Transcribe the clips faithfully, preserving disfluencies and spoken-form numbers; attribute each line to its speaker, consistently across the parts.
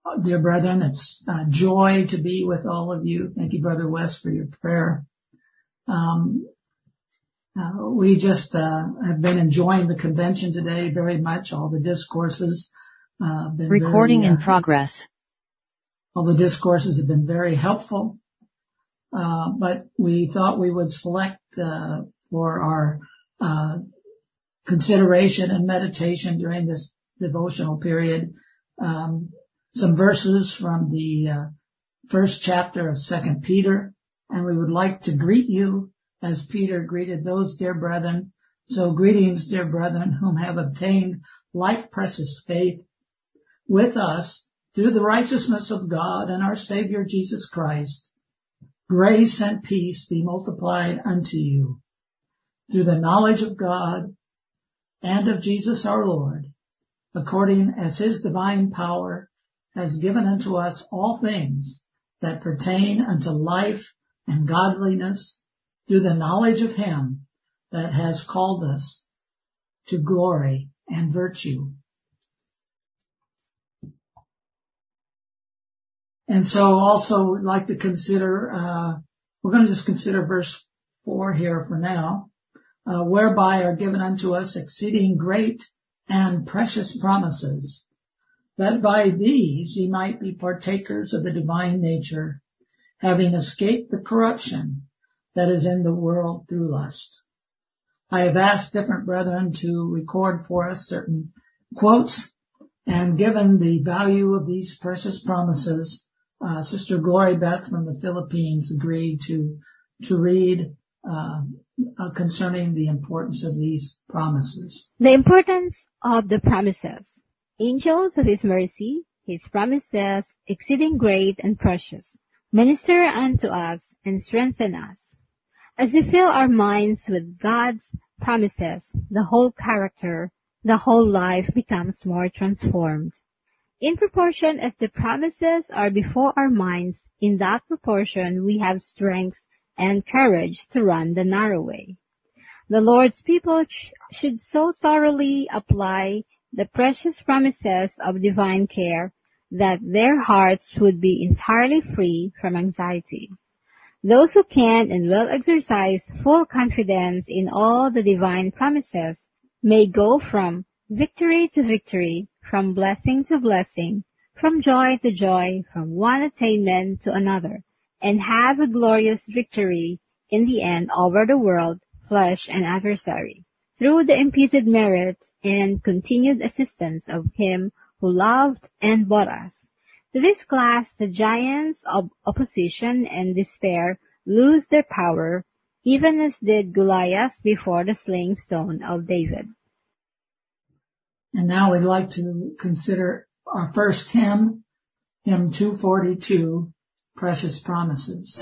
Speaker 1: dear brethren. It's a joy to be with all of you. Thank you, Brother West, for your prayer. Um, uh, we just uh, have been enjoying the convention today very much. All the discourses uh, been
Speaker 2: Recording
Speaker 1: very, uh,
Speaker 2: in progress.
Speaker 1: All the discourses have been very helpful. Uh, but we thought we would select uh, for our uh, consideration and meditation during this devotional period um, some verses from the uh, first chapter of Second Peter, and we would like to greet you as Peter greeted those dear brethren. So greetings, dear brethren, whom have obtained like precious faith with us through the righteousness of God and our Savior Jesus Christ. Grace and peace be multiplied unto you through the knowledge of God and of Jesus our Lord, according as his divine power has given unto us all things that pertain unto life and godliness through the knowledge of him that has called us to glory and virtue. And so also we'd like to consider, uh, we're going to just consider verse four here for now, uh, whereby are given unto us exceeding great and precious promises, that by these ye might be partakers of the divine nature, having escaped the corruption that is in the world through lust. I have asked different brethren to record for us certain quotes, and given the value of these precious promises, Uh, Sister Glory Beth from the Philippines agreed to to read uh, uh, concerning the importance of these promises.
Speaker 3: The importance of the promises. Angels of his mercy, his promises, exceeding great and precious, minister unto us and strengthen us. As we fill our minds with God's promises, the whole character, the whole life becomes more transformed. In proportion as the promises are before our minds, in that proportion we have strength and courage to run the narrow way. The Lord's people sh- should so thoroughly apply the precious promises of divine care that their hearts would be entirely free from anxiety. Those who can and will exercise full confidence in all the divine promises may go from victory to victory, from blessing to blessing, from joy to joy, from one attainment to another, and have a glorious victory in the end over the world, flesh, and adversary, through the imputed merit and continued assistance of him who loved and bought us. To this class, the giants of opposition and despair lose their power, even as did Goliath before the sling stone of David.
Speaker 1: And now we'd like to consider our first hymn, hymn two forty-two, Precious Promises.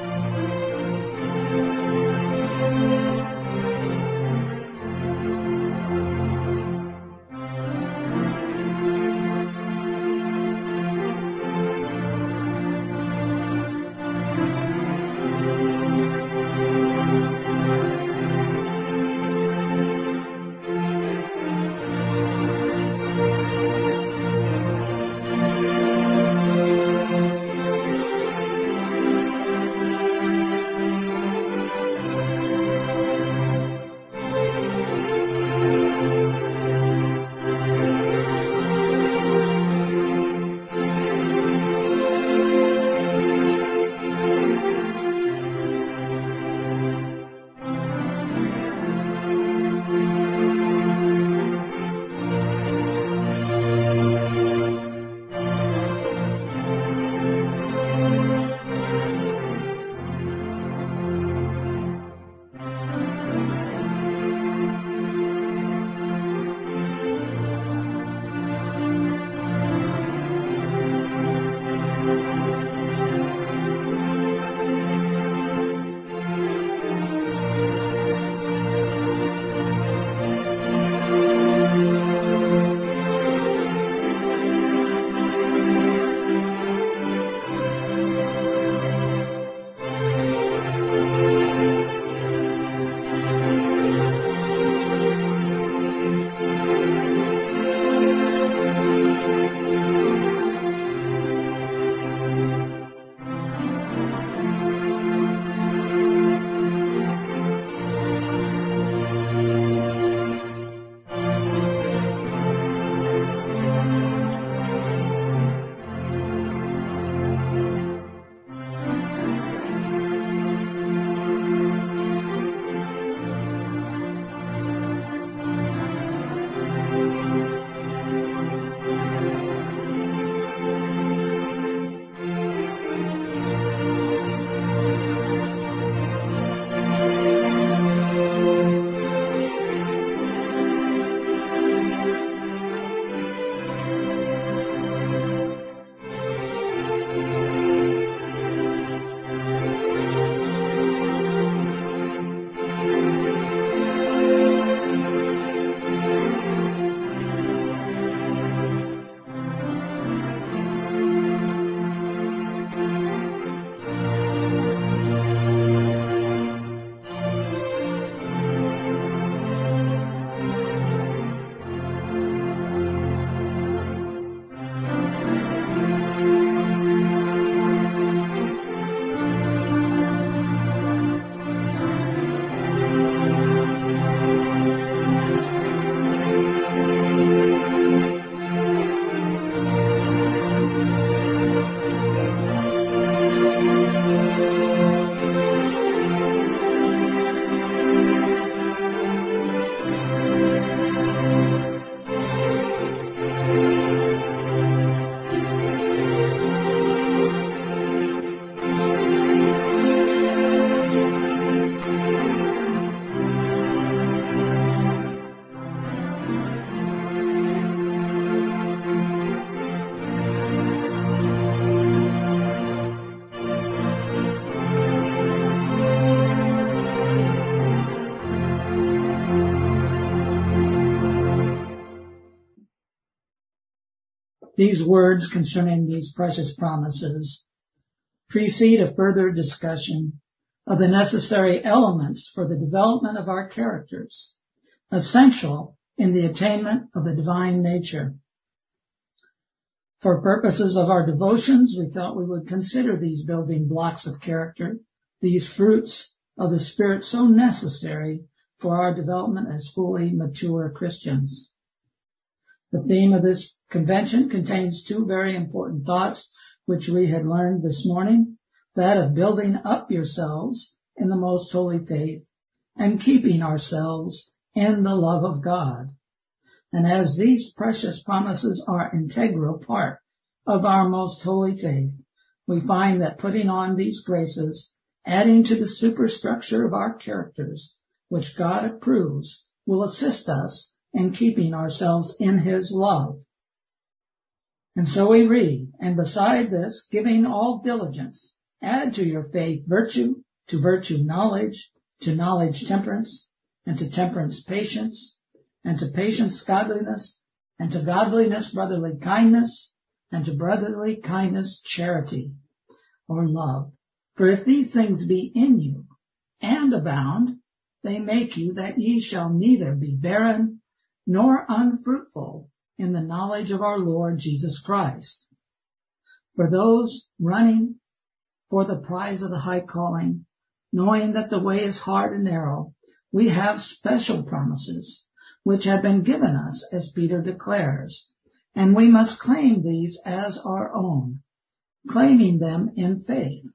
Speaker 1: These words concerning these precious promises precede a further discussion of the necessary elements for the development of our characters, essential in the attainment of the divine nature. For purposes of our devotions, we thought we would consider these building blocks of character, these fruits of the Spirit so necessary for our development as fully mature Christians. The theme of this convention contains two very important thoughts which we had learned this morning, that of building up yourselves in the most holy faith and keeping ourselves in the love of God. And as these precious promises are an integral part of our most holy faith, we find that putting on these graces, adding to the superstructure of our characters, which God approves, will assist us in keeping ourselves in His love. And so we read, and beside this, giving all diligence, add to your faith virtue, to virtue knowledge, to knowledge temperance, and to temperance patience, and to patience godliness, and to godliness brotherly kindness, and to brotherly kindness charity, or love. For if these things be in you, and abound, they make you that ye shall neither be barren, nor unfruitful in the knowledge of our Lord Jesus Christ. For those running for the prize of the high calling, knowing that the way is hard and narrow, we have special promises, which have been given us, as Peter declares, and we must claim these as our own, claiming them in faith.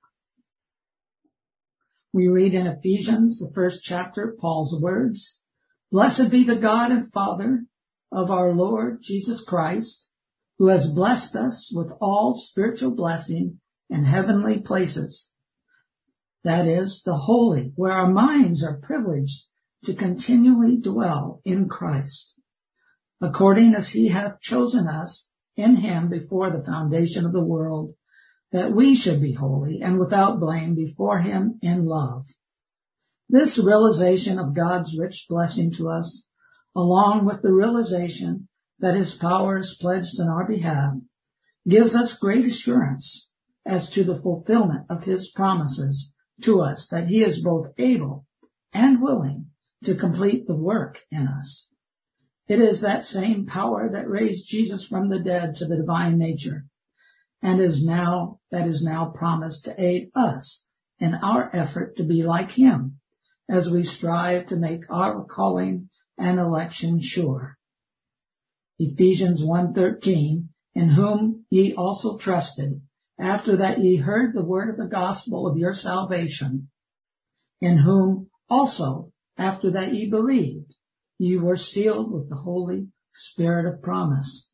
Speaker 1: We read in Ephesians, the first chapter, Paul's words, "Blessed be the God and Father of our Lord Jesus Christ, who has blessed us with all spiritual blessing in heavenly places." That is, the holy, where our minds are privileged to continually dwell in Christ, according as He hath chosen us in Him before the foundation of the world, that we should be holy and without blame before Him in love. This realization of God's rich blessing to us, along with the realization that His power is pledged on our behalf, gives us great assurance as to the fulfillment of His promises to us, that He is both able and willing to complete the work in us. It is that same power that raised Jesus from the dead to the divine nature, and is now, that is now promised to aid us in our effort to be like Him, as we strive to make our calling and election sure. Ephesians one thirteen, "In whom ye also trusted, after that ye heard the word of the gospel of your salvation, in whom also, after that ye believed, ye were sealed with the Holy Spirit of promise."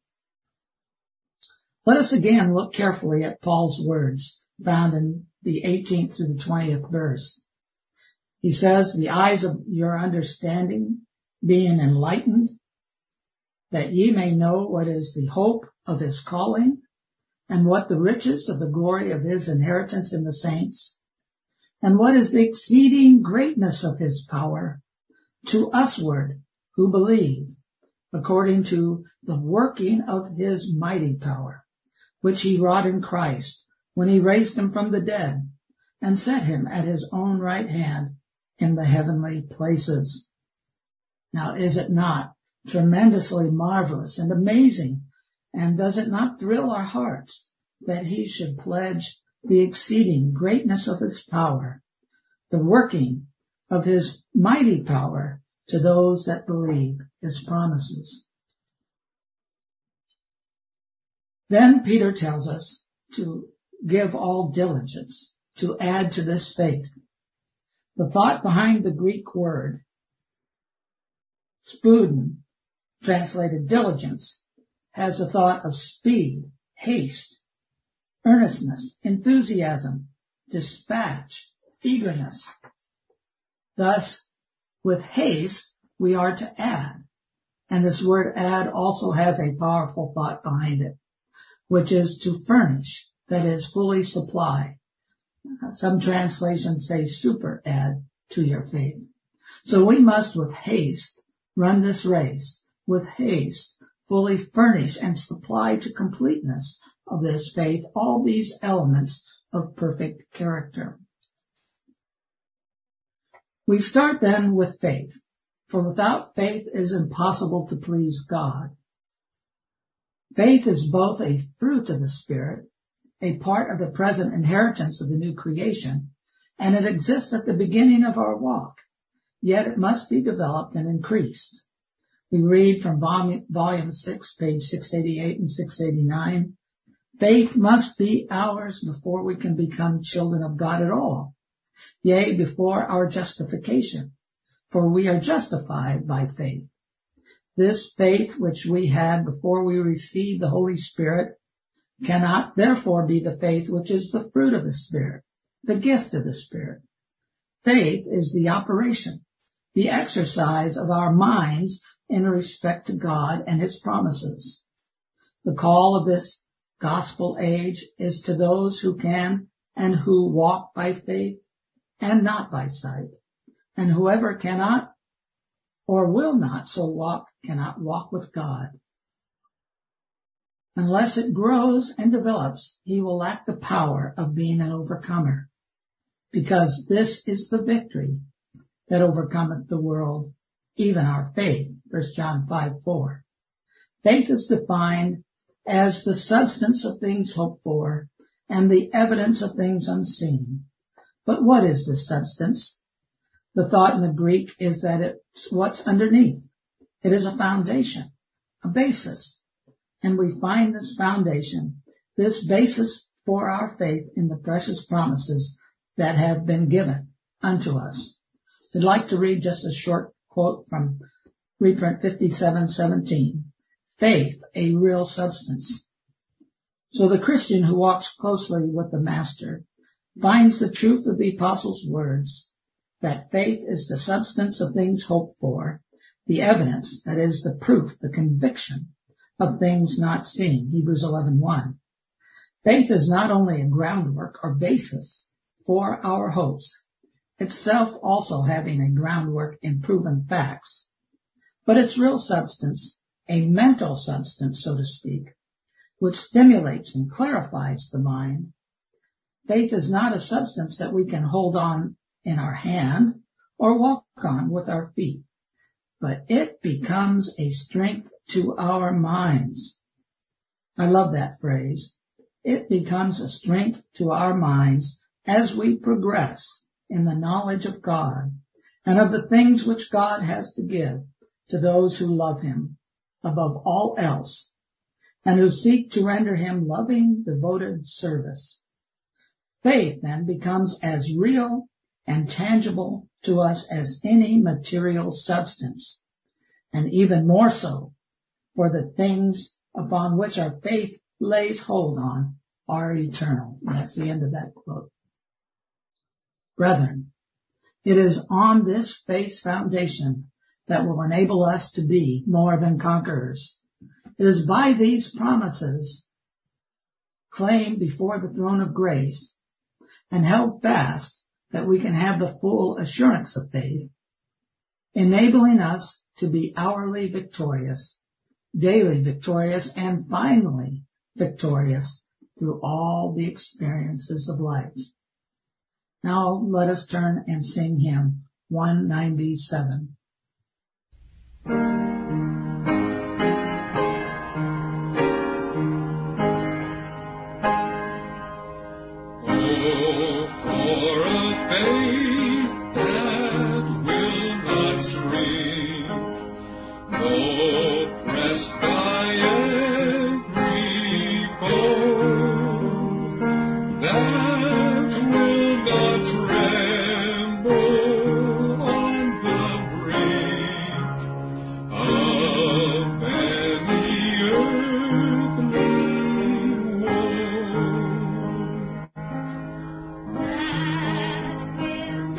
Speaker 1: Let us again look carefully at Paul's words found in the eighteenth through the twentieth verse. He says, "The eyes of your understanding being enlightened, that ye may know what is the hope of His calling, and what the riches of the glory of His inheritance in the saints, and what is the exceeding greatness of His power to usward who believe, according to the working of His mighty power, which He wrought in Christ, when He raised Him from the dead, and set Him at His own right hand in the heavenly places." Now, is it not tremendously marvelous and amazing, and does it not thrill our hearts that He should pledge the exceeding greatness of His power, the working of His mighty power to those that believe His promises? Then Peter tells us to give all diligence, to add to this faith. The thought behind the Greek word spuden, translated diligence, has a thought of speed, haste, earnestness, enthusiasm, dispatch, eagerness. Thus, with haste, we are to add. And this word add also has a powerful thought behind it, which is to furnish, that is, fully supply. Some translations say super add to your faith. So we must with haste run this race, with haste fully furnish and supply to completeness of this faith all these elements of perfect character. We start then with faith, for without faith it is impossible to please God. Faith is both a fruit of the Spirit, a part of the present inheritance of the new creation, and it exists at the beginning of our walk, yet it must be developed and increased. We read from volume, volume six, page six eighty-eight and six eighty-nine, faith must be ours before we can become children of God at all, yea, before our justification, for we are justified by faith. This faith which we had before we received the Holy Spirit cannot therefore be the faith which is the fruit of the Spirit, the gift of the Spirit. Faith is the operation, the exercise of our minds in respect to God and His promises. The call of this gospel age is to those who can and who walk by faith and not by sight, and whoever cannot or will not so walk cannot walk with God. Unless it grows and develops, he will lack the power of being an overcomer, because this is the victory that overcometh the world, even our faith. First John five four. Faith is defined as the substance of things hoped for and the evidence of things unseen. But what is this substance? The thought in the Greek is that it's what's underneath. It is a foundation, a basis. And we find this foundation, this basis for our faith in the precious promises that have been given unto us. I'd like to read just a short quote from reprint fifty-seven seventeen. Faith, a real substance. So the Christian who walks closely with the Master finds the truth of the Apostles' words, that faith is the substance of things hoped for, the evidence, that is the proof, the conviction of things not seen, Hebrews eleven one. Faith is not only a groundwork or basis for our hopes, itself also having a groundwork in proven facts, but its real substance, a mental substance, so to speak, which stimulates and clarifies the mind. Faith is not a substance that we can hold on in our hand or walk on with our feet, but it becomes a strength to our minds. I love that phrase. It becomes a strength to our minds as we progress in the knowledge of God and of the things which God has to give to those who love Him above all else and who seek to render Him loving, devoted service. Faith then becomes as real and tangible to us as any material substance, and even more so, for the things upon which our faith lays hold on are eternal. That's the end of that quote. Brethren, it is on this faith foundation that will enable us to be more than conquerors. It is by these promises claimed before the throne of grace and held fast that we can have the full assurance of faith, enabling us to be hourly victorious, daily victorious, and finally victorious through all the experiences of life. Now let us turn and sing hymn one ninety-seven.
Speaker 2: That will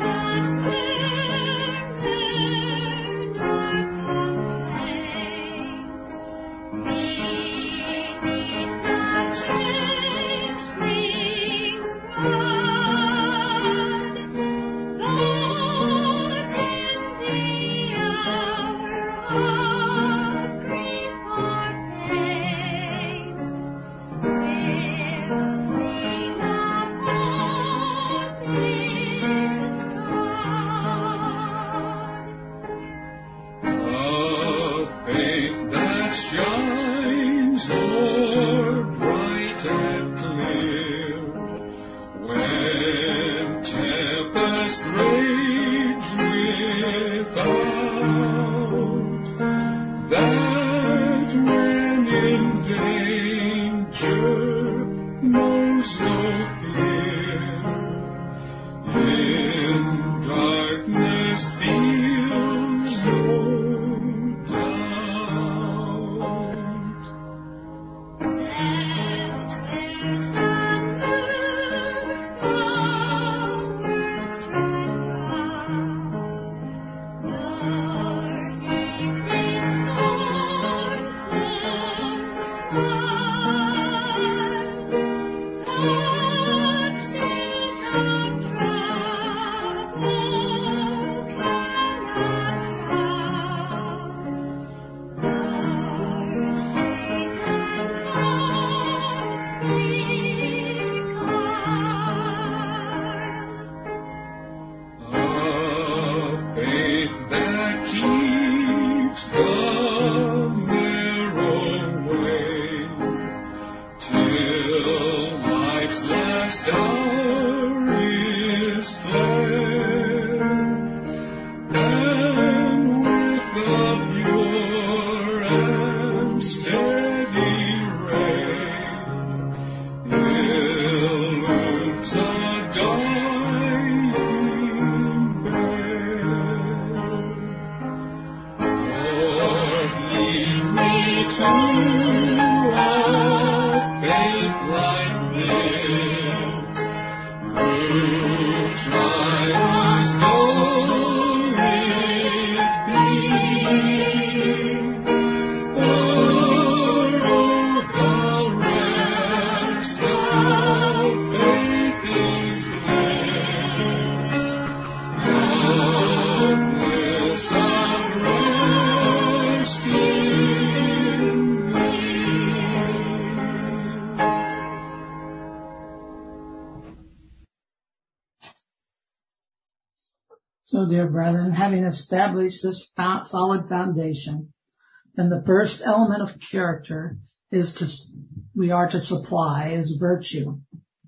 Speaker 1: So, dear brethren, having established this solid foundation, then the first element of character is to, we are to supply is virtue.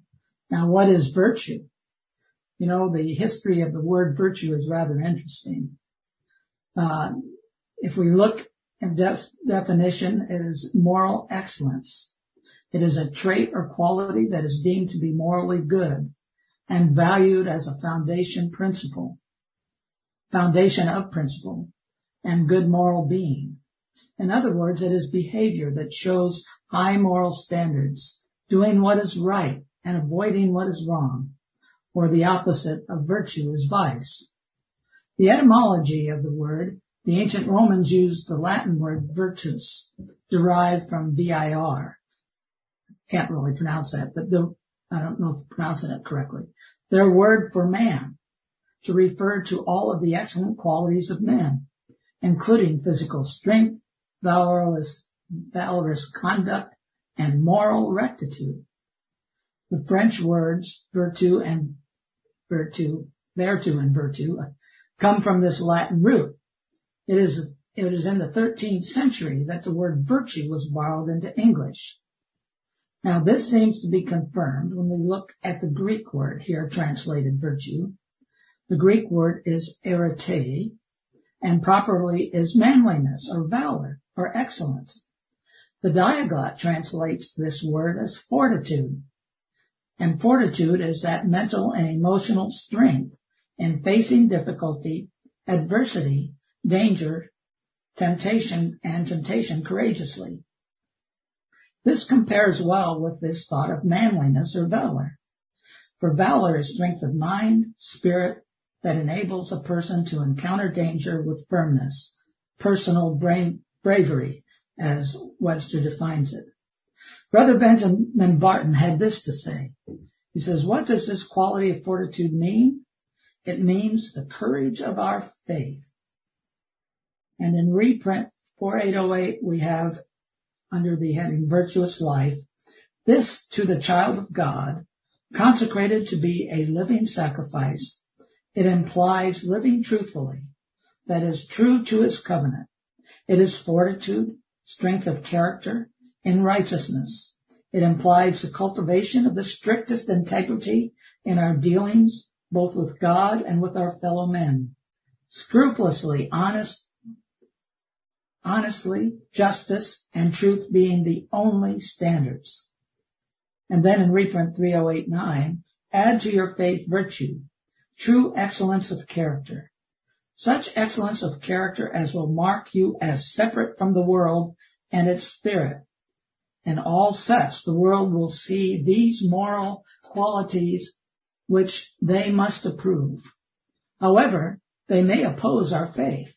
Speaker 1: Now, what is virtue? You know, the history of the word virtue is rather interesting. Uh, if we look at de- definition, it is moral excellence. It is a trait or quality that is deemed to be morally good and valued as a foundation principle. foundation of principle and good moral being. In other words, it is behavior that shows high moral standards, doing what is right and avoiding what is wrong, or the opposite of virtue is vice. The etymology of the word, the ancient Romans used the Latin word virtus, derived from V I R. Can't really pronounce that, but the, I don't know if I'm pronouncing it correctly. Their word for man, to refer to all of the excellent qualities of men, including physical strength, valorous, valorous conduct, and moral rectitude. The French words virtu and virtu, vertu and virtu, come from this Latin root. It is, it is in the thirteenth century that the word virtue was borrowed into English. Now, this seems to be confirmed when we look at the Greek word here translated virtue. The Greek word is arete, and properly is manliness or valor or excellence. The Diaglott translates this word as fortitude, and fortitude is that mental and emotional strength in facing difficulty, adversity, danger, temptation, and temptation courageously. This compares well with this thought of manliness or valor. For valor is strength of mind, spirit, that enables a person to encounter danger with firmness, personal brain, bravery, as Webster defines it. Brother Benjamin Barton had this to say. He says, what does this quality of fortitude mean? It means the courage of our faith. And in reprint forty-eight oh eight, we have, under the heading Virtuous Life, this to the child of God, consecrated to be a living sacrifice. It implies living truthfully, that is true to his covenant. It is fortitude, strength of character, in righteousness. It implies the cultivation of the strictest integrity in our dealings, both with God and with our fellow men. Scrupulously honest, honestly, justice and truth being the only standards. And then in reprint three oh eight nine, add to your faith virtue, true excellence of character. Such excellence of character as will mark you as separate from the world and its spirit. And all such, the world will see these moral qualities which they must approve. However, they may oppose our faith.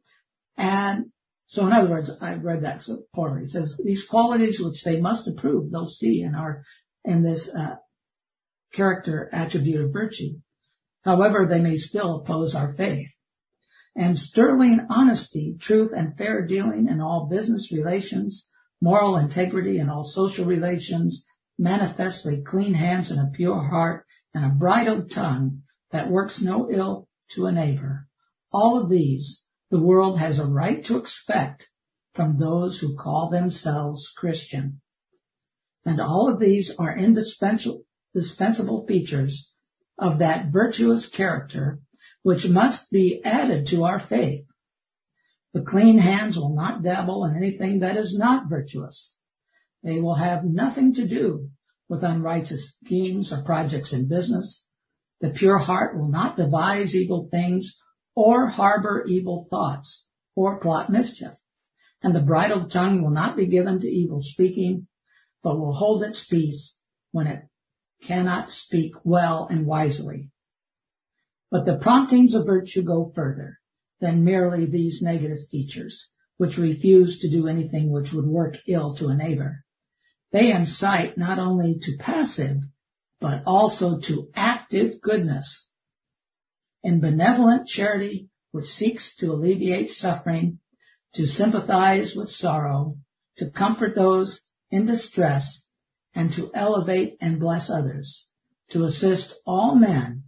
Speaker 1: And so in other words, I read that so poorly. It says these qualities which they must approve, they'll see in our, in this, uh, character attribute of virtue. However, they may still oppose our faith. And sterling honesty, truth, and fair dealing in all business relations, moral integrity in all social relations, manifestly clean hands and a pure heart, and a bridled tongue that works no ill to a neighbor. All of these the world has a right to expect from those who call themselves Christian. And all of these are indispensable, indispensable features of that virtuous character which must be added to our faith. The clean hands will not dabble in anything that is not virtuous. They will have nothing to do with unrighteous schemes or projects in business. The pure heart will not devise evil things or harbor evil thoughts or plot mischief. And the bridled tongue will not be given to evil speaking, but will hold its peace when it cannot speak well and wisely. But the promptings of virtue go further than merely these negative features, which refuse to do anything which would work ill to a neighbor. They incite not only to passive, but also to active goodness. In benevolent charity, which seeks to alleviate suffering, to sympathize with sorrow, to comfort those in distress, and to elevate and bless others, to assist all men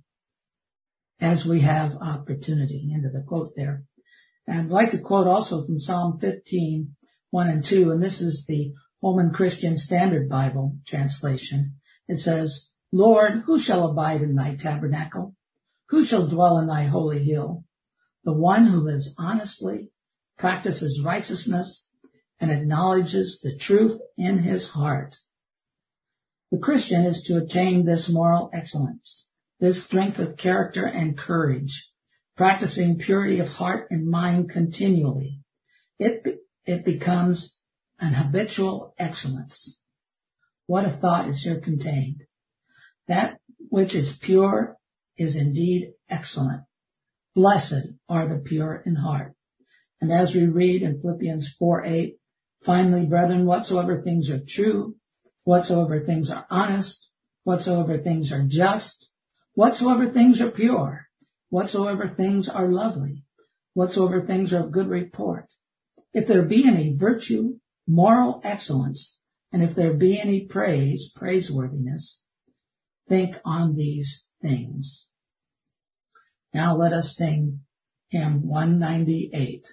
Speaker 1: as we have opportunity. End of the quote there. And I'd like to quote also from Psalm fifteen, one and two, and this is the Holman Christian Standard Bible translation. It says, Lord, who shall abide in thy tabernacle? Who shall dwell in thy holy hill? The one who lives honestly, practices righteousness, and acknowledges the truth in his heart. The Christian is to attain this moral excellence, this strength of character and courage, practicing purity of heart and mind continually. It, be, it becomes an habitual excellence. What a thought is here contained. That which is pure is indeed excellent. Blessed are the pure in heart. And as we read in Philippians four eight, finally, brethren, whatsoever things are true, whatsoever things are honest, whatsoever things are just, whatsoever things are pure, whatsoever things are lovely, whatsoever things are of good report, if there be any virtue, moral excellence, and if there be any praise, praiseworthiness, think on these things. Now let us sing hymn one ninety-eight.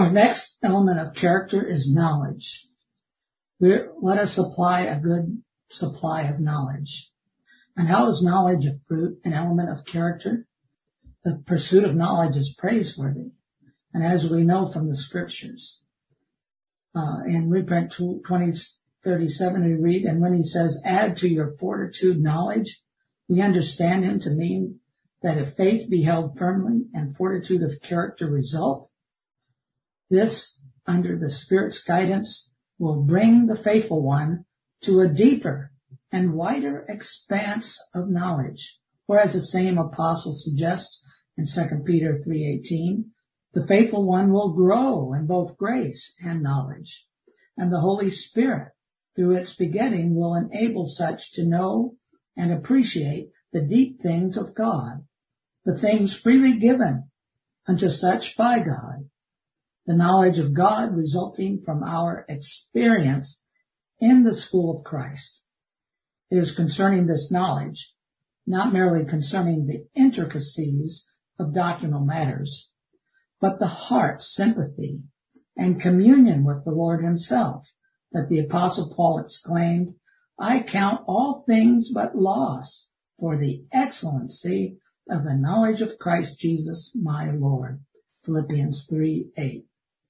Speaker 1: Our next element of character is knowledge. We're, let us supply a good supply of knowledge. And how is knowledge a fruit, an element of character? The pursuit of knowledge is praiseworthy. And as we know from the scriptures, uh, in reprint twenty thirty-seven we read, and when he says, add to your fortitude knowledge, we understand him to mean that if faith be held firmly and fortitude of character result, this, under the Spirit's guidance, will bring the faithful one to a deeper and wider expanse of knowledge. Or as the same apostle suggests in Second Peter three eighteen, the faithful one will grow in both grace and knowledge, and the Holy Spirit, through its begetting, will enable such to know and appreciate the deep things of God, the things freely given unto such by God, the knowledge of God resulting from our experience in the school of Christ. It is concerning this knowledge, not merely concerning the intricacies of doctrinal matters, but the heart sympathy and communion with the Lord himself, that the Apostle Paul exclaimed, I count all things but loss for the excellency of the knowledge of Christ Jesus my Lord. Philippians three eight.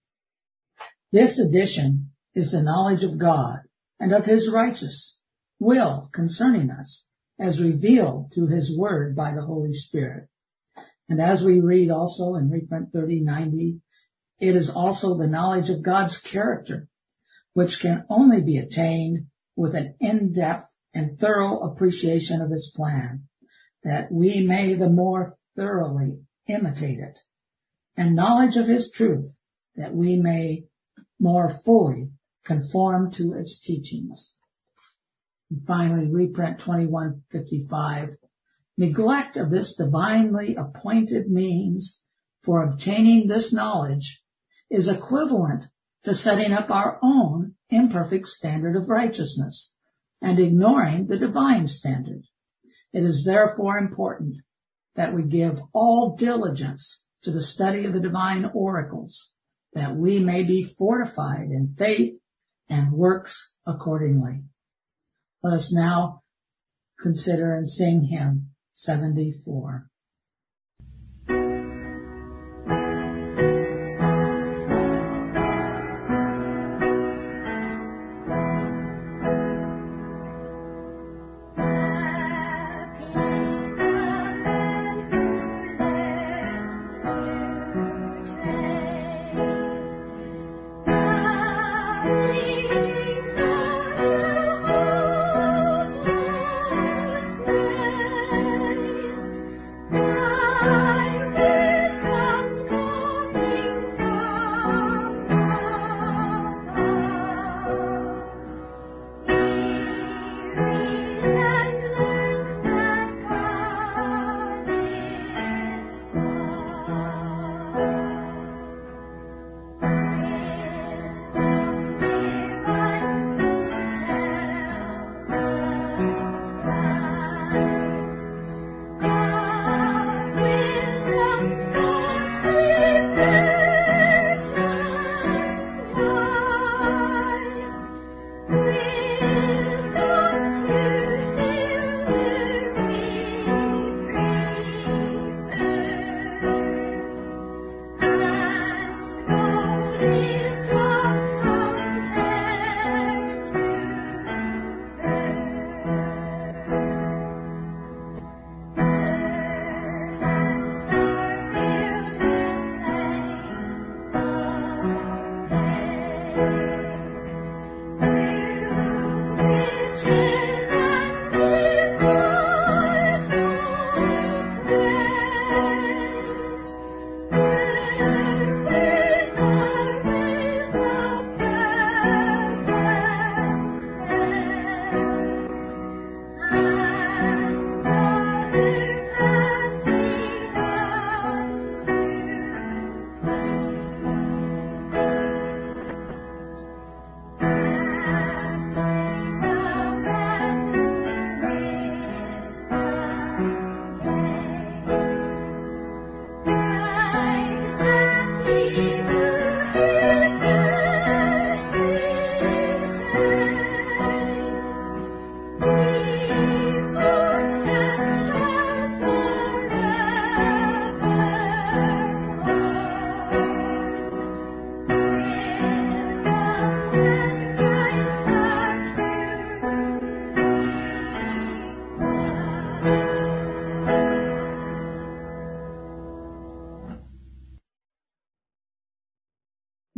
Speaker 1: This addition is the knowledge of God and of his righteous will concerning us, as revealed through his word by the Holy Spirit. And as we read also in reprint thirty ninety, it is also the knowledge of God's character, which can only be attained with an in-depth and thorough appreciation of his plan, that we may the more thoroughly imitate it, and knowledge of his truth, that we may more fully conform to its teachings. And finally, reprint twenty-one fifty-five, neglect of this divinely appointed means for obtaining this knowledge is equivalent to setting up our own imperfect standard of righteousness and ignoring the divine standard. It is therefore important that we give all diligence to the study of the divine oracles, that we may be fortified in faith and works accordingly. Let us now consider and sing hymn seventy-four.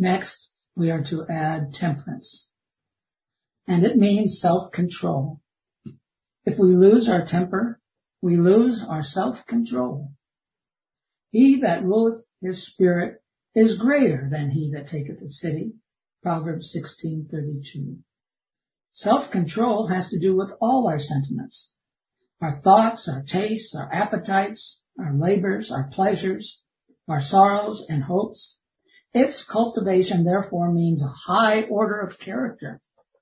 Speaker 1: Next, we are to add temperance. And it means self-control. If we lose our temper, we lose our self-control. He that ruleth his spirit is greater than he that taketh a city. Proverbs sixteen thirty-two. Self-control has to do with all our sentiments. Our thoughts, our tastes, our appetites, our labors, our pleasures, our sorrows and hopes. Its cultivation, therefore, means a high order of character.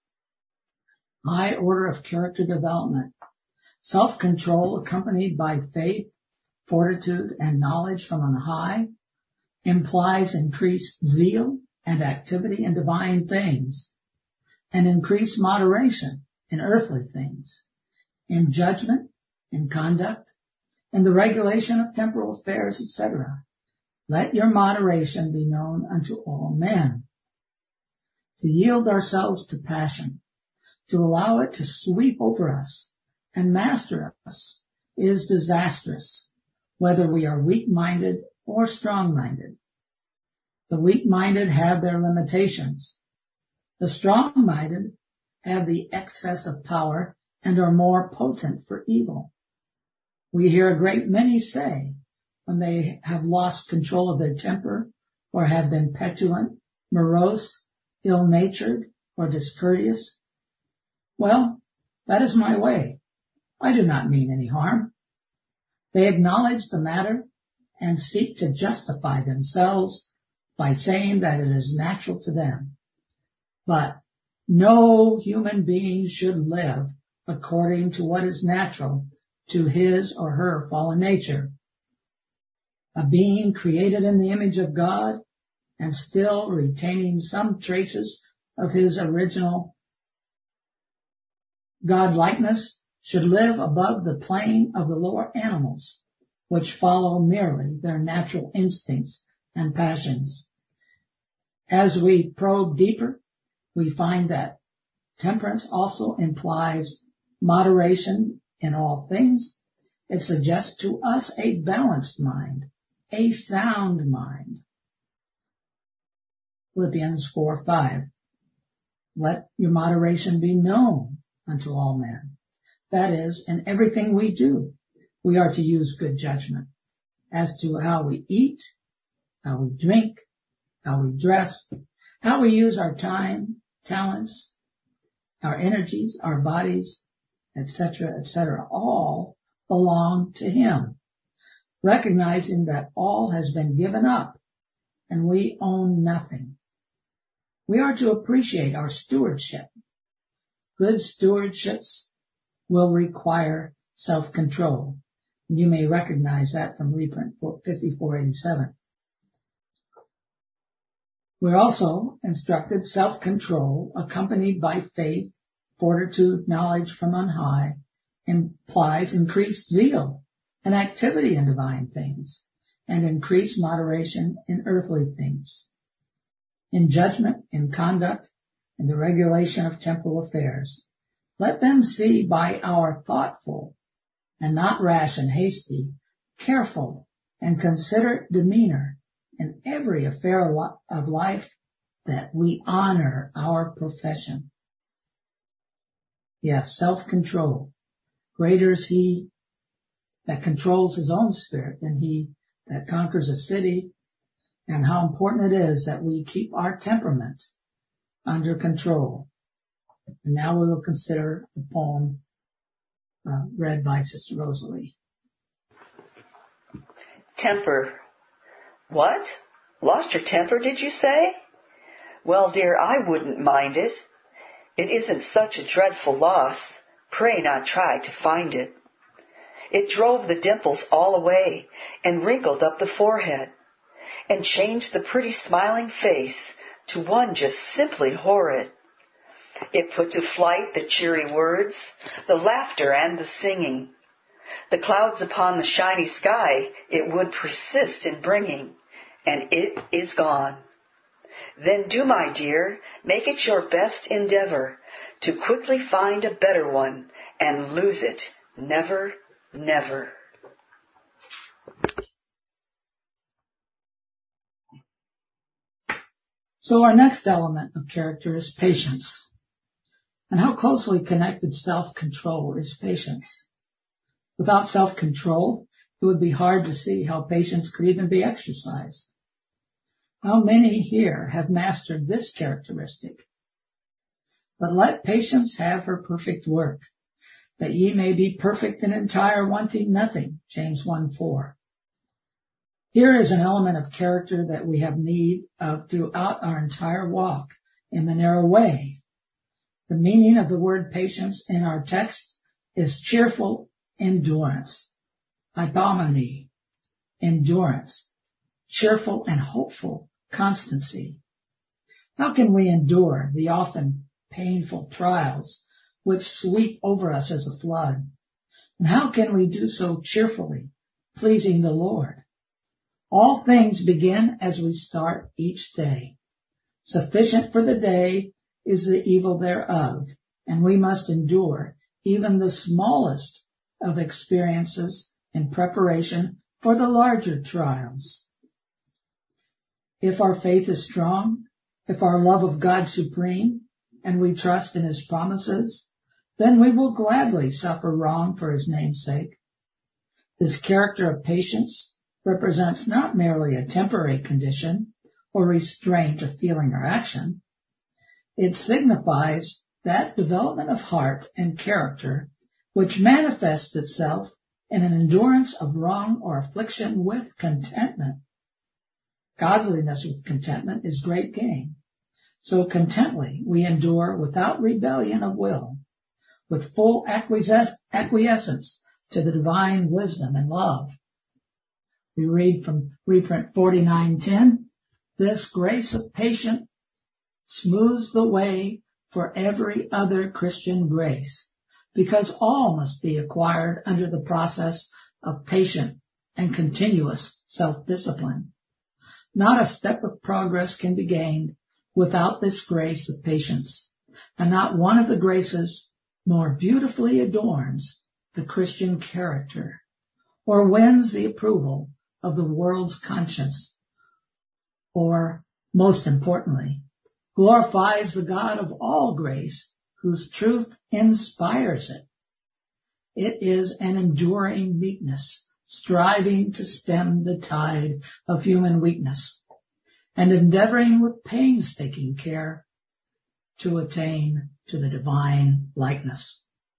Speaker 1: High order of character development. Self-control accompanied by faith, fortitude, and knowledge from on high implies increased zeal and activity in divine things, and increased moderation in earthly things, in judgment, in conduct, in the regulation of temporal affairs, et cetera. Let your moderation be known unto all men. To yield ourselves to passion, to allow it to sweep over us and master us, is disastrous, whether we are weak-minded or strong-minded. The weak-minded have their limitations. The strong-minded have the excess of power and are more potent for evil. We hear a great many say, when they have lost control of their temper or have been petulant, morose, ill-natured, or discourteous, well, that is my way. I do not mean any harm. They acknowledge the matter and seek to justify themselves by saying that it is natural to them. But no human being should live according to what is natural to his or her fallen nature. A being created in the image of God and still retaining some traces of his original God-likeness should live above the plane of the lower animals, which follow merely their natural instincts and passions. As we probe deeper, we find that temperance also implies moderation in all things. It suggests to us a balanced mind, a sound mind. Philippians four five. Let your moderation be known unto all men. That is, in everything we do, we are to use good judgment as to how we eat, how we drink, how we dress, how we use our time, talents, our energies, our bodies, et cetera, et cetera. All belong to Him, recognizing that all has been given up and we own nothing. We are to appreciate our stewardship. Good stewardships will require self-control. You may recognize that from reprint fifty-four eighty-seven. We're also instructed self-control accompanied by faith, fortitude, knowledge from on high implies increased zeal and activity in divine things and increased moderation in earthly things, in judgment, in conduct, in the regulation of temporal affairs. Let them see by our thoughtful and not rash and hasty, careful and considerate demeanor in every affair of life that we honor our profession. Yes, self-control. Greater is he that controls his own spirit than he that conquers a city, and how important it is that we keep our temperament under control. And now we will consider the poem uh, read by Sister Rosalie.
Speaker 2: Temper. What? Lost your temper, did you say? Well, dear, I wouldn't mind it. It isn't such a dreadful loss. Pray not try to find it. It drove the dimples all away and wrinkled up the forehead and changed the pretty smiling face to one just simply horrid. It put to flight the cheery words, the laughter and the singing. The clouds upon the shiny sky it would persist in bringing, and it is gone. Then do, my dear, make it your best endeavor to quickly find a better one and lose it never, never.
Speaker 1: So our next element of character is patience. And how closely connected self-control is patience? Without self-control, it would be hard to see how patience could even be exercised. How many here have mastered this characteristic? But let patience have her perfect work, that ye may be perfect and entire, wanting nothing. James one four. Here is an element of character that we have need of throughout our entire walk in the narrow way. The meaning of the word patience in our text is cheerful endurance, hypomone, endurance, cheerful and hopeful constancy. How can we endure the often painful trials which sweep over us as a flood? And how can we do so cheerfully, pleasing the Lord? All things begin as we start each day. Sufficient for the day is the evil thereof, and we must endure even the smallest of experiences in preparation for the larger trials. If our faith is strong, if our love of God supreme, and we trust in His promises, then we will gladly suffer wrong for His name's sake. This character of patience represents not merely a temporary condition or restraint of feeling or action. It signifies that development of heart and character which manifests itself in an endurance of wrong or affliction with contentment. Godliness with contentment is great gain. So contently we endure without rebellion of will, with full acquiescence to the divine wisdom and love. We read from reprint forty-nine ten, this grace of patience smooths the way for every other Christian grace, because all must be acquired under the process of patient and continuous self-discipline. Not a step of progress can be gained without this grace of patience, and not one of the graces more beautifully adorns the Christian character or wins the approval of the world's conscience, or, most importantly, glorifies the God of all grace, whose truth inspires it. It is an enduring meekness, striving to stem the tide of human weakness, and endeavoring with painstaking care to attain to the divine likeness.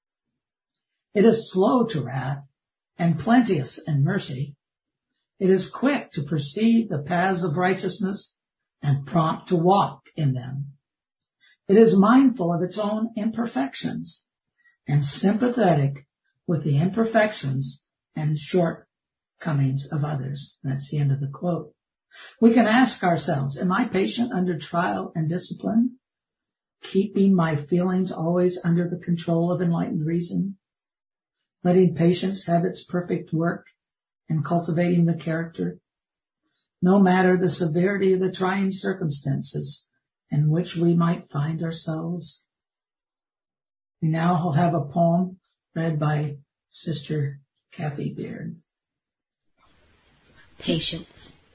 Speaker 1: It is slow to wrath and plenteous in mercy. It is quick to perceive the paths of righteousness and prompt to walk in them. It is mindful of its own imperfections and sympathetic with the imperfections and shortcomings of others. That's the end of the quote. We can ask ourselves, am I patient under trial and discipline, keeping my feelings always under the control of enlightened reason, letting patience have its perfect work and cultivating the character, no matter the severity of the trying circumstances in which we might find ourselves? We now will have a poem read by Sister Kathy Beard.
Speaker 4: Patience.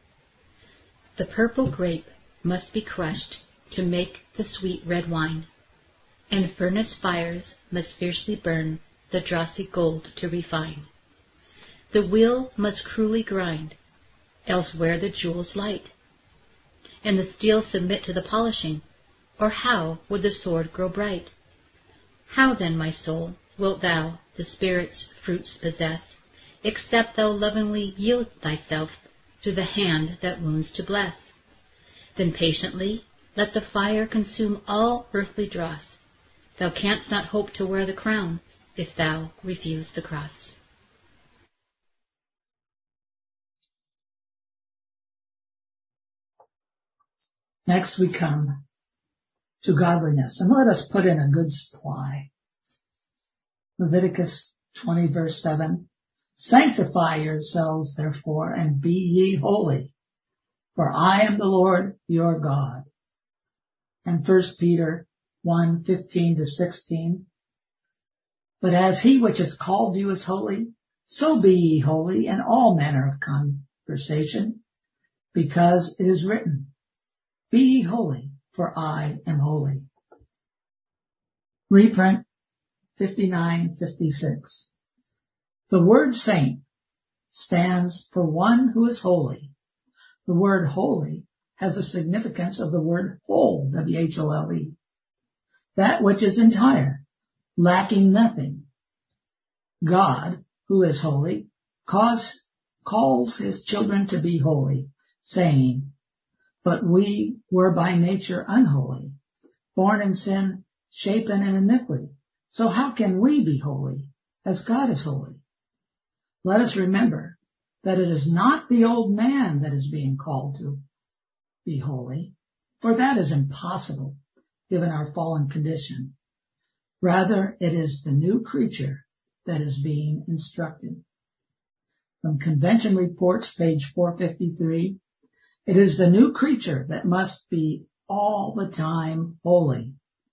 Speaker 4: The purple grape must be crushed to make the sweet red wine, and furnace fires must fiercely burn the drossy gold to refine. The wheel must cruelly grind, else where the jewels light? And the steel submit to the polishing, or how would the sword grow bright? How then, my soul, wilt thou the Spirit's fruits possess, except thou lovingly yield thyself to the hand that wounds to bless? Then patiently let the fire consume all earthly dross. Thou canst not hope to wear the crown if thou refuse the cross.
Speaker 1: Next we come to godliness, and let us put in a good supply. Leviticus twenty verse seven, sanctify yourselves therefore and be ye holy, for I am the Lord your God. And First Peter one fifteen to sixteen, but as he which has called you is holy, so be ye holy in all manner of conversation, because it is written, Be ye holy, for I am holy. Reprint fifty-nine fifty-six. The word saint stands for one who is holy. The word holy has a significance of the word whole, W H O L E. That which is entire, lacking nothing. God, who is holy, calls, calls his children to be holy, saying, but we were by nature unholy, born in sin, shapen in iniquity. So how can we be holy as God is holy? Let us remember that it is not the old man that is being called to be holy, for that is impossible given our fallen condition. Rather, it is the new creature that is being instructed. From Convention Reports, page four fifty-three, it is the new creature that must be all the time holy.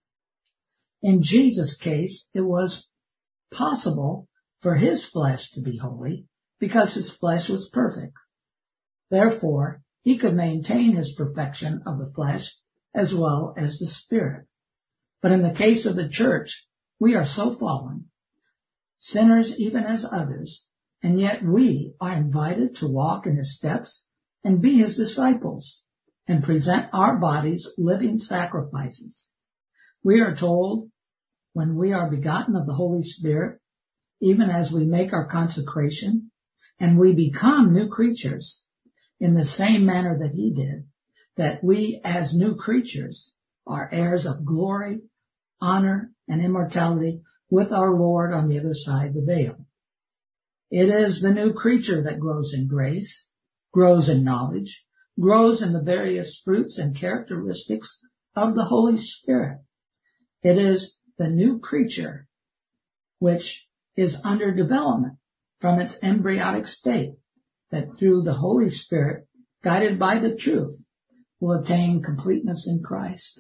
Speaker 1: In Jesus' case, it was possible for his flesh to be holy because his flesh was perfect. Therefore, he could maintain his perfection of the flesh as well as the spirit. But in the case of the church, we are so fallen, sinners even as others, and yet we are invited to walk in his steps and be his disciples and present our bodies living sacrifices. We are told when we are begotten of the Holy Spirit, even as we make our consecration and we become new creatures in the same manner that he did, that we as new creatures are heirs of glory, honor, and immortality with our Lord on the other side of the veil. It is the new creature that grows in grace, grows in knowledge, grows in the various fruits and characteristics of the Holy Spirit. It is the new creature which is under development from its embryonic state that through the Holy Spirit, guided by the truth, will attain completeness in Christ.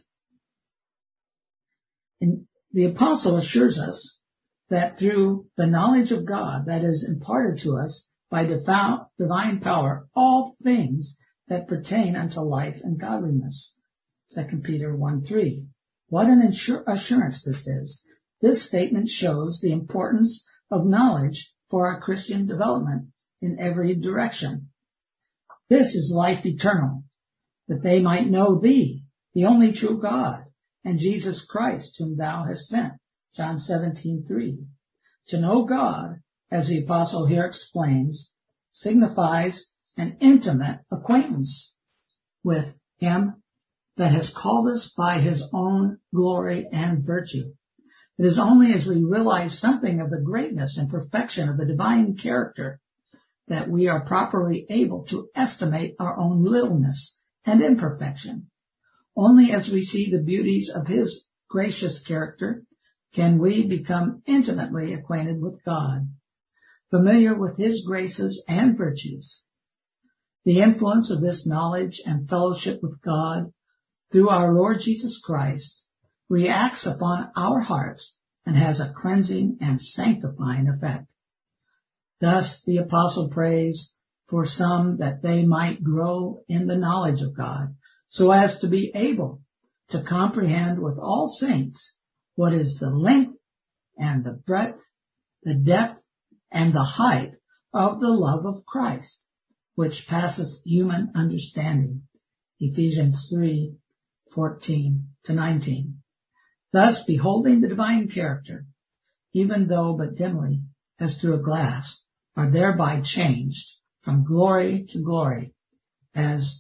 Speaker 1: And the apostle assures us that through the knowledge of God that is imparted to us by divine power, all things that pertain unto life and godliness. Second Peter one three. What an assurance this is. This statement shows the importance of knowledge for our Christian development in every direction. This is life eternal, that they might know thee, the only true God, and Jesus Christ, whom thou hast sent. John seventeen three. To know God, as the apostle here explains, signifies an intimate acquaintance with him that has called us by his own glory and virtue. It is only as we realize something of the greatness and perfection of the divine character that we are properly able to estimate our own littleness and imperfection. Only as we see the beauties of his gracious character can we become intimately acquainted with God, familiar with his graces and virtues. The influence of this knowledge and fellowship with God through our Lord Jesus Christ reacts upon our hearts and has a cleansing and sanctifying effect. Thus the apostle prays for some that they might grow in the knowledge of God, so as to be able to comprehend with all saints what is the length and the breadth, the depth and the height of the love of Christ, which passeth human understanding. Ephesians three fourteen to nineteen. Thus, beholding the divine character, even though but dimly, as through a glass, are thereby changed from glory to glory, as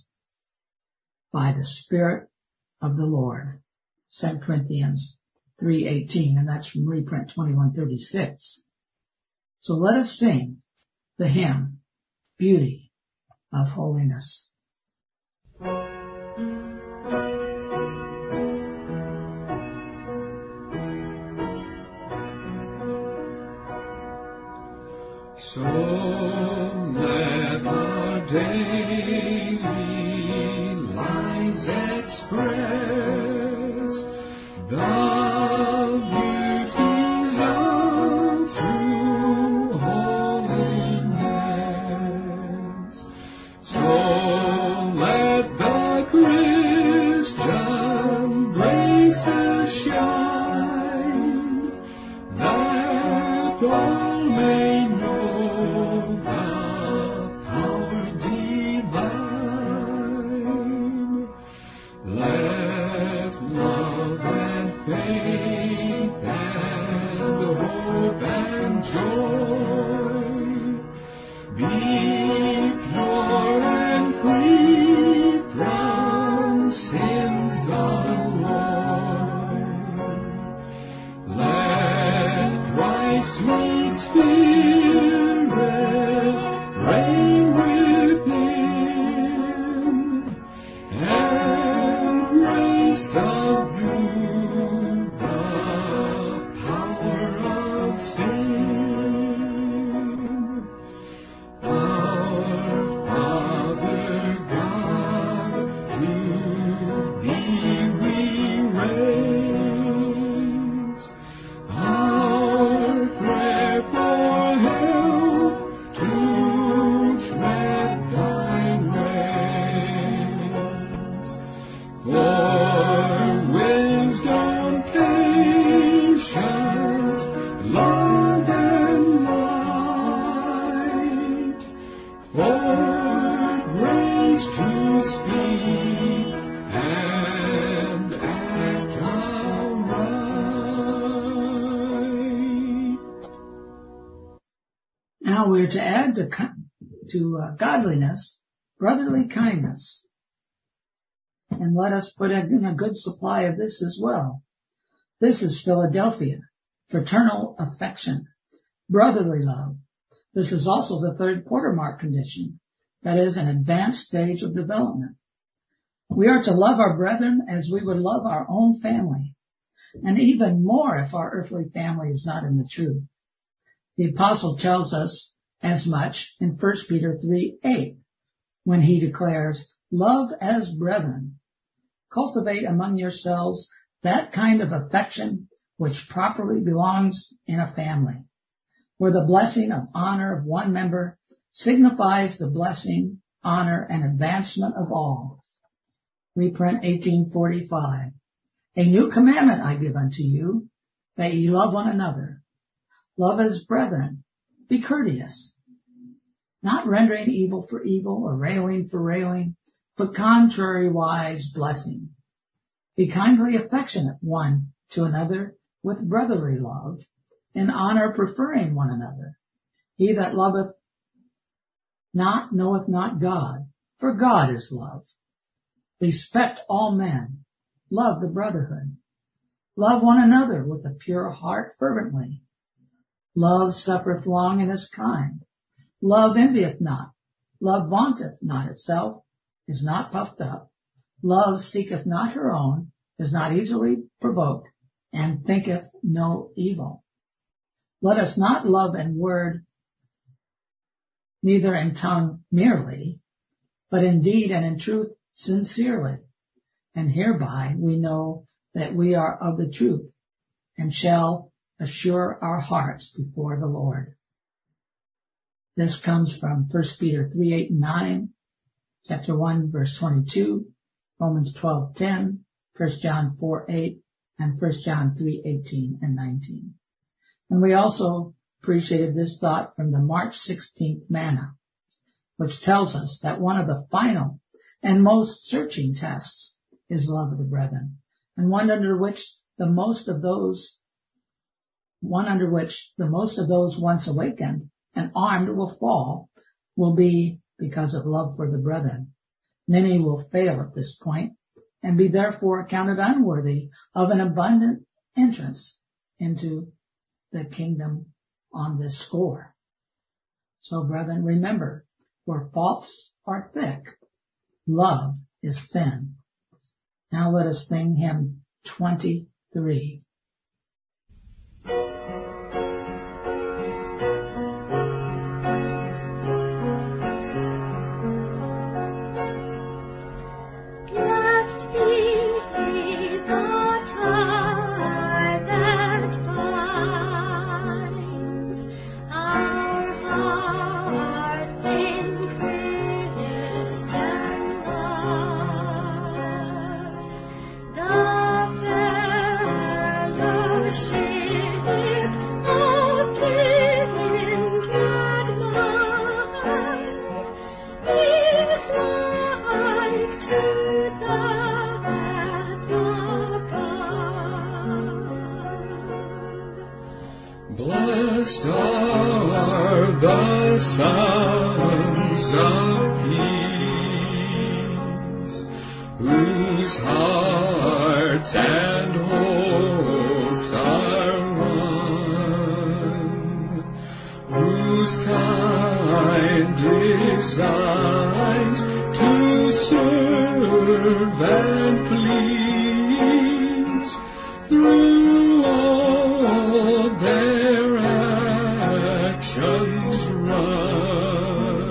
Speaker 1: by the Spirit of the Lord. Second Corinthians three eighteen, and that's from reprint twenty-one thirty-six. So let us sing the hymn, Beauty of Holiness.
Speaker 5: So let our daily lives express the beauties unto holiness. So let the Christian that all may know the power divine. Let love and faith and hope and joy be pure and free from sins alloy. Let Christ's sweet Spirit reign within, and grace subdue the power of sin. Our Father God, to Thee we raise our prayer for help to tread Thy ways, for wisdom, patience, love and light, for grace to speak and act aright.
Speaker 1: Now we're to add to, co- to uh, godliness, brotherly kindness. And let us put in a good supply of this as well. This is Philadelphia, fraternal affection, brotherly love. This is also the third quarter mark condition, that is, an advanced stage of development. We are to love our brethren as we would love our own family, and even more if our earthly family is not in the truth. The apostle tells us as much in First Peter three eight, when he declares, love as brethren. Cultivate among yourselves that kind of affection which properly belongs in a family, where the blessing of honor of one member signifies the blessing, honor, and advancement of all. Reprint eighteen forty-five. A new commandment I give unto you, that ye love one another. Love as brethren. Be courteous, not rendering evil for evil or railing for railing, but contrariwise blessing. Be kindly affectionate one to another with brotherly love, in honor preferring one another. He that loveth not knoweth not God, for God is love. Respect all men. Love the brotherhood. Love one another with a pure heart fervently. Love suffereth long and is kind. Love envieth not. Love vaunteth not itself, is not puffed up. Love seeketh not her own, is not easily provoked, and thinketh no evil. Let us not love in word, neither in tongue merely, but in deed and in truth sincerely. And hereby we know that we are of the truth, and shall assure our hearts before the Lord. This comes from First Peter three eight and nine, chapter one, verse twenty-two, Romans twelve ten, First John four eight, and First John three eighteen and nineteen. And we also appreciated this thought from the March sixteenth manna, which tells us that one of the final and most searching tests is love of the brethren, and one under which the most of those, one under which the most of those once awakened and armed will fall, will be because of love for the brethren. Many will fail at this point and be therefore counted unworthy of an abundant entrance into the kingdom on this score. So, brethren, remember, where faults are thick, love is thin. Now let us sing hymn twenty-three.
Speaker 6: Okay.
Speaker 5: Blessed are the sons of peace, whose hearts and hopes are one, whose kind designs to serve and please through all their actions run.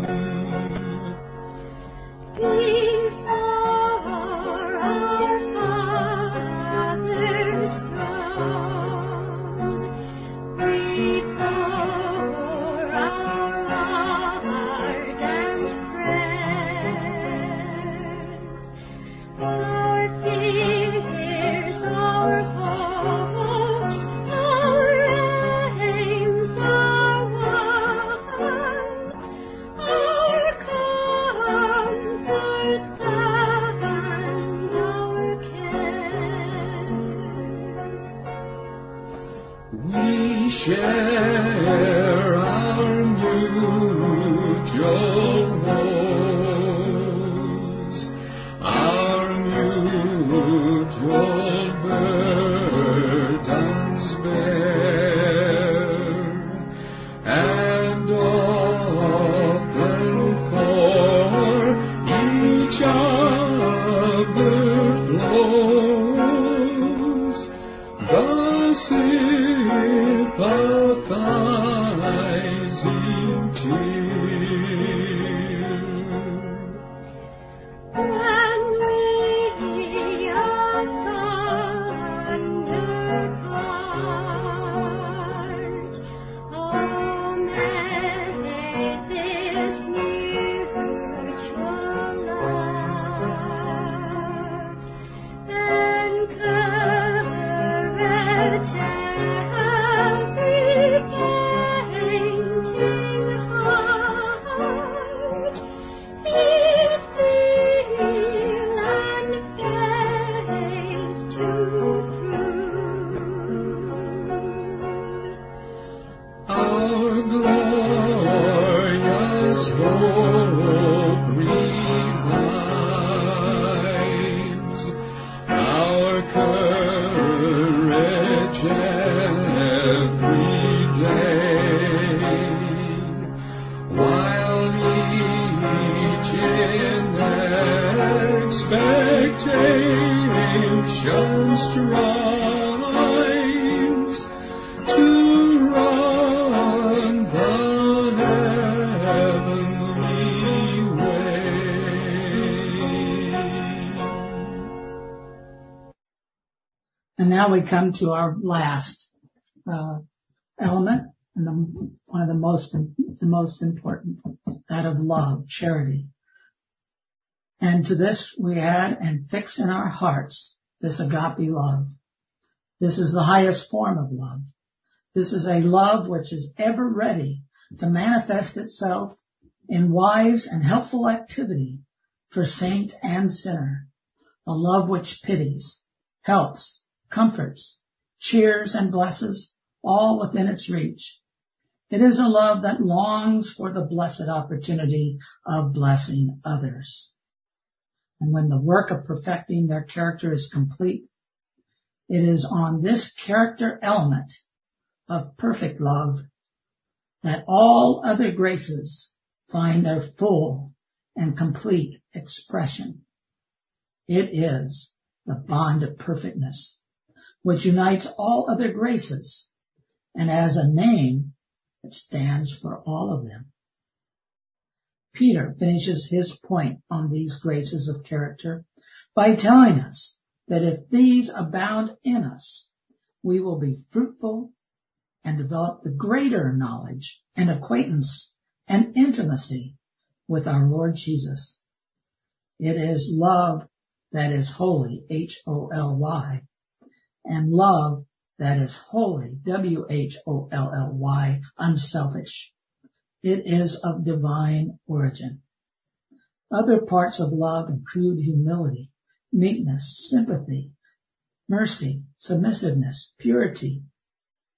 Speaker 6: Before our Father's throne, we pour our ardent prayers. Our fears, our hopes, our aims are one, our comforts and our cares.
Speaker 5: We share our mutual woes, our mutual burdens bear, and often for each other flows the sympathizing tear.
Speaker 6: When we asunder part, oh, may this mutual love encourage every fainting heart, ease seal and faith to prove.
Speaker 5: Our glorious hope revives, our courage every day, while each in expectation strives to run the heavenly way.
Speaker 1: And now we come to our last uh, element, and the, one of the most the most important, that of love, charity. And to this we add and fix in our hearts this agape love. This is the highest form of love. This is a love which is ever ready to manifest itself in wise and helpful activity for saint and sinner. A love which pities, helps, comforts, cheers, and blesses all within its reach. It is a love that longs for the blessed opportunity of blessing others. And when the work of perfecting their character is complete, it is on this character element of perfect love that all other graces find their full and complete expression. It is the bond of perfectness, which unites all other graces, and as a name, it stands for all of them. Peter finishes his point on these graces of character by telling us that if these abound in us, we will be fruitful and develop the greater knowledge and acquaintance and intimacy with our Lord Jesus. It is love that is holy, H O L Y, and love that is holy, W H O L L Y, unselfish. It is of divine origin. Other parts of love include humility, meekness, sympathy, mercy, submissiveness, purity,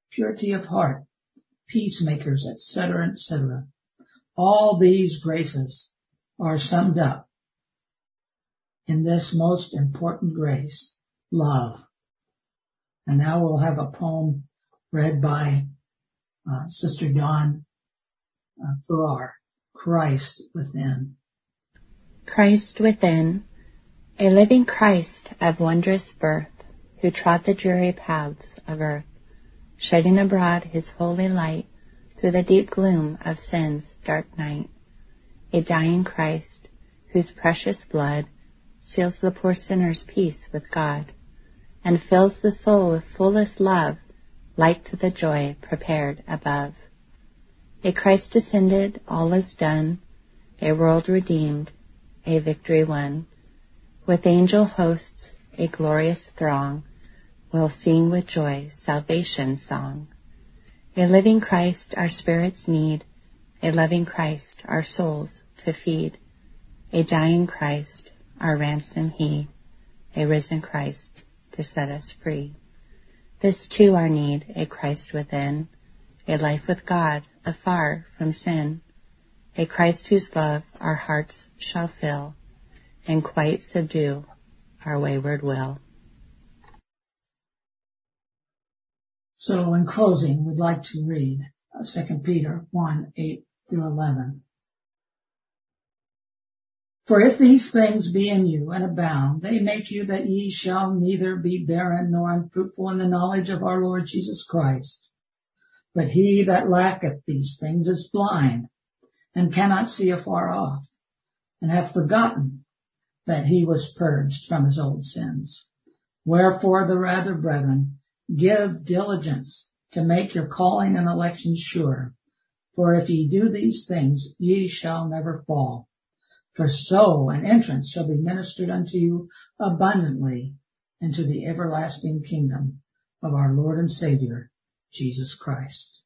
Speaker 1: purity of heart, peacemakers, et cetera, et cetera. All these graces are summed up in this most important grace, love. And now we'll have a poem read by uh, Sister Dawn uh, Farrar, Christ Within.
Speaker 7: Christ within, a living Christ of wondrous birth, who trod the dreary paths of earth, shedding abroad his holy light through the deep gloom of sin's dark night. A dying Christ, whose precious blood seals the poor sinner's peace with God, and fills the soul with fullest love, like to the joy prepared above. A Christ descended, all is done, a world redeemed, a victory won. With angel hosts, a glorious throng, will sing with joy salvation's song. A living Christ our spirits need, a loving Christ our souls to feed. A dying Christ, our ransom he, a risen Christ to set us free. This too our need, a Christ within, a life with God afar from sin. A Christ whose love our hearts shall fill, and quite subdue our wayward will.
Speaker 1: So in closing, we'd like to read Second Peter one, eight through eleven. For if these things be in you and abound, they make you that ye shall neither be barren nor unfruitful in the knowledge of our Lord Jesus Christ. But he that lacketh these things is blind, and cannot see afar off, and hath forgotten that he was purged from his old sins. Wherefore the rather, brethren, give diligence to make your calling and election sure. For if ye do these things, ye shall never fall. For so an entrance shall be ministered unto you abundantly into the everlasting kingdom of our Lord and Savior, Jesus Christ.